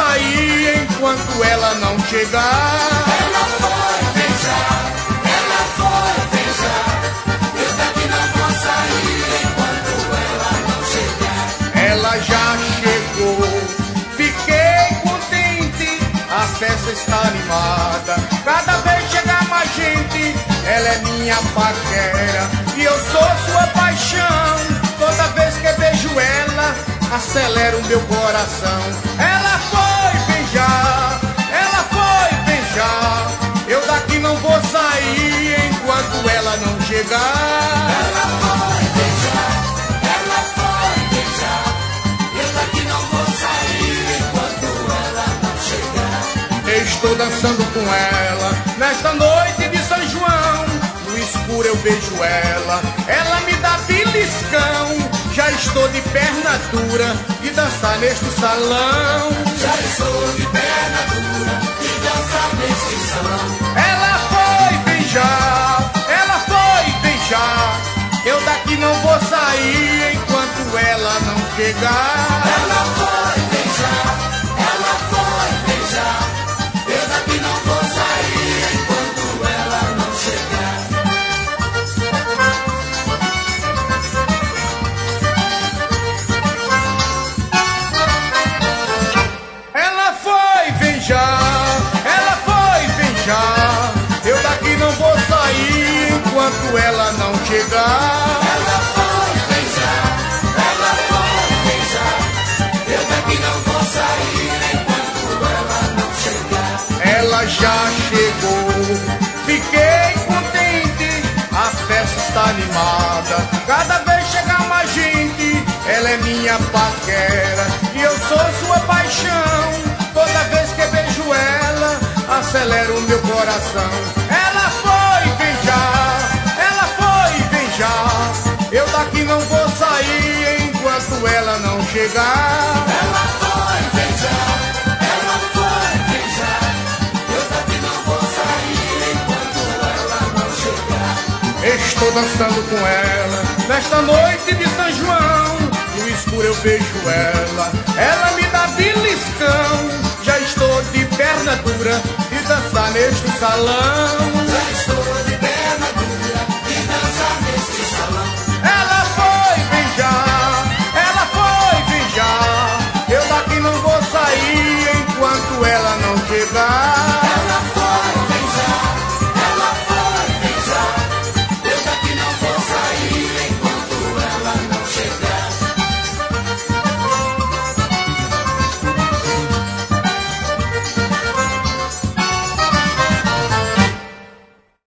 sair enquanto ela não chegar. Ela foi beijar, ela foi beijar. Eu daqui não vou sair enquanto ela não chegar. Ela já chegou, fiquei contente, a festa está animada. Cada vez chega mais gente, ela é minha paquera e eu sou sua paixão. Toda vez que beijo ela, acelera o meu coração. Ela foi beijar, ela foi beijar. Eu daqui não vou sair enquanto ela não chegar. Ela foi beijar, ela foi beijar. Eu daqui não vou sair enquanto ela não chegar. Estou dançando com ela nesta noite de São João. No escuro eu beijo ela, ela me dá beliscão. Já estou de perna dura de dançar neste salão. Já estou de perna dura de dançar neste salão. Ela foi beijar, ela foi beijar. Eu daqui não vou sair enquanto ela não chegar. Ela foi beijar, ela foi beijar. Eu daqui não vou sair enquanto ela não chegar. Ela foi beijar, ela foi beijar. Eu daqui não vou sair enquanto ela não chegar. Ela foi beijar, ela foi beijar. Eu daqui não vou sair enquanto ela não chegar. Ela já chegou, fiquei contente, a festa está animada. Cada vez chega mais gente, ela é minha paquera e eu sou sua paixão. Toda vez que beijo ela, acelera o meu coração. Ela foi beijar, ela foi beijar. Eu daqui não vou sair enquanto ela não chegar. Ela foi beijar, ela foi beijar. Eu daqui não vou sair enquanto ela não chegar. Estou dançando com ela nesta noite de São João. No escuro eu beijo ela me dá beliscão. Já estou de perna dura de dançar neste salão.